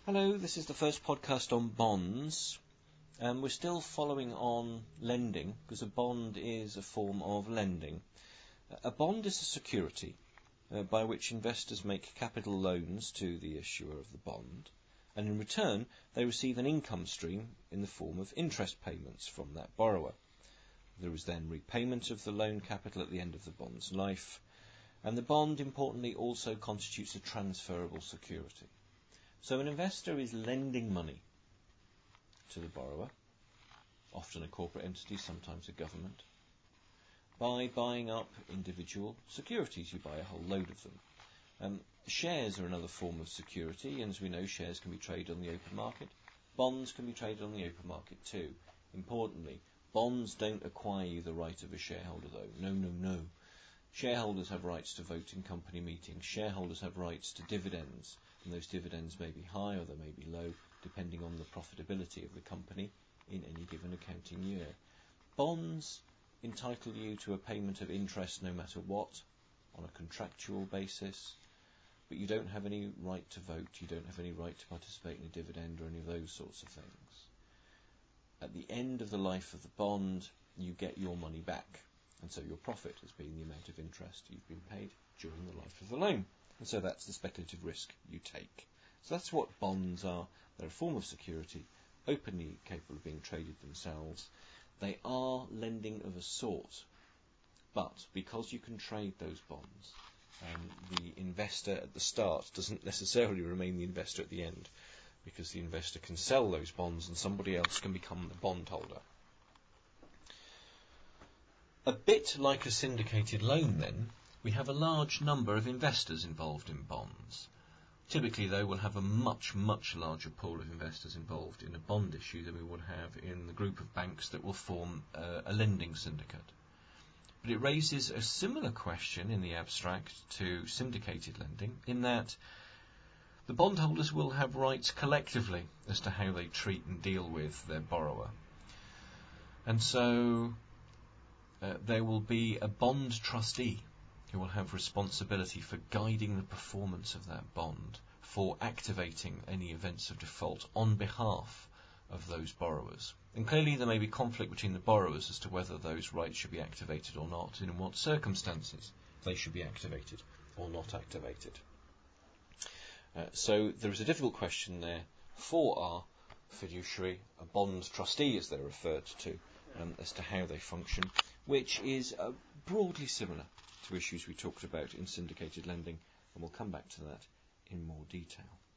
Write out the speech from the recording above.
Hello, this is the first podcast on bonds. We're still following on lending because a bond is a form of lending. A bond is a security by which investors make capital loans to the issuer of the bond, and in return they receive an income stream in the form of interest payments from that borrower. There is then repayment of the loan capital at the end of the bond's life, and the bond, importantly, also constitutes a transferable security. So an investor is lending money to the borrower, often a corporate entity, sometimes a government, by buying up individual securities. You buy a whole load of them. Shares are another form of security, and as we know, shares can be traded on the open market. Bonds can be traded on the open market too. Importantly, bonds don't acquire you the right of a shareholder, though. No. Shareholders have rights to vote in company meetings. Shareholders have rights to dividends, and those dividends may be high or they may be low, depending on the profitability of the company in any given accounting year. Bonds entitle you to a payment of interest no matter what, on a contractual basis, but you don't have any right to vote, you don't have any right to participate in a dividend or any of those sorts of things. At the end of the life of the bond, you get your money back. And so your profit has been the amount of interest you've been paid during the life of the loan. And so that's the speculative risk you take. So that's what bonds are. They're a form of security, openly capable of being traded themselves. They are lending of a sort. But because you can trade those bonds, the investor at the start doesn't necessarily remain the investor at the end, because the investor can sell those bonds and somebody else can become the bondholder. A bit like a syndicated loan, then, we have a large number of investors involved in bonds. Typically, though, we'll have a much larger pool of investors involved in a bond issue than we would have in the group of banks that will form a lending syndicate. But it raises a similar question in the abstract to syndicated lending, in that the bondholders will have rights collectively as to how they treat and deal with their borrower. And so there will be a bond trustee who will have responsibility for guiding the performance of that bond, for activating any events of default on behalf of those borrowers. And clearly there may be conflict between the borrowers as to whether those rights should be activated or not, and in what circumstances they should be activated or not activated. So there is a difficult question there for our fiduciary, a bond trustee as they're referred to, as to how they function, which is broadly similar to issues we talked about in syndicated lending, and we'll come back to that in more detail.